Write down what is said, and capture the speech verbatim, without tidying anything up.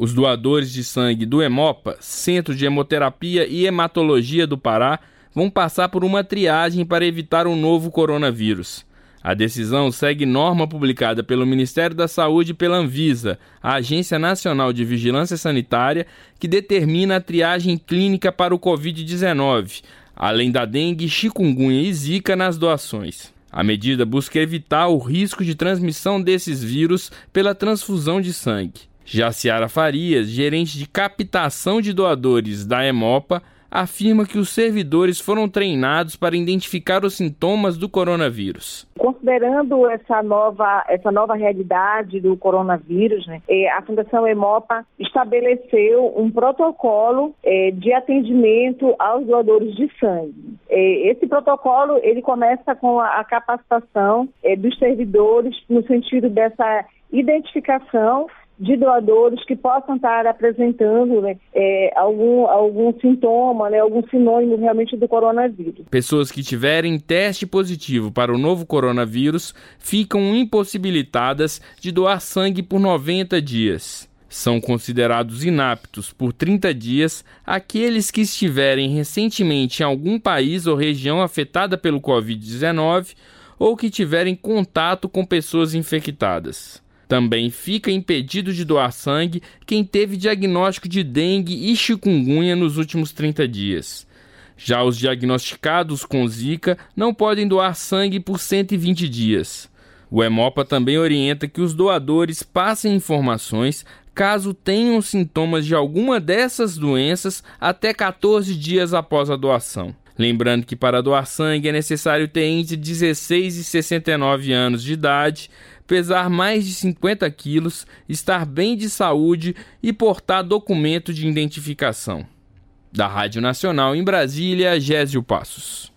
Os doadores de sangue do Hemopa, Centro de Hemoterapia e Hematologia do Pará, vão passar por uma triagem para evitar um novo coronavírus. A decisão segue norma publicada pelo Ministério da Saúde e pela Anvisa, a Agência Nacional de Vigilância Sanitária, que determina a triagem clínica para o covid dezenove, além da dengue, chikungunya e zika nas doações. A medida busca evitar o risco de transmissão desses vírus pela transfusão de sangue. Jaciara Farias, gerente de captação de doadores da Hemopa, afirma que os servidores foram treinados para identificar os sintomas do coronavírus. Considerando essa nova, essa nova realidade do coronavírus, né, a Fundação Hemopa estabeleceu um protocolo é, de atendimento aos doadores de sangue. É, esse protocolo ele começa com a capacitação é, dos servidores no sentido dessa identificação de doadores que possam estar apresentando né, é, algum, algum sintoma, né, algum sinônimo realmente do coronavírus. Pessoas que tiverem teste positivo para o novo coronavírus ficam impossibilitadas de doar sangue por noventa dias. São considerados inaptos por trinta dias aqueles que estiverem recentemente em algum país ou região afetada pelo covid dezenove ou que tiverem contato com pessoas infectadas. Também fica impedido de doar sangue quem teve diagnóstico de dengue e chikungunya nos últimos trinta dias. Já os diagnosticados com zika não podem doar sangue por cento e vinte dias. O Hemopa também orienta que os doadores passem informações caso tenham sintomas de alguma dessas doenças até quatorze dias após a doação. Lembrando que para doar sangue é necessário ter entre dezesseis e sessenta e nove anos de idade, pesar mais de cinquenta quilos, estar bem de saúde e portar documento de identificação. Da Rádio Nacional em Brasília, Gésio Passos.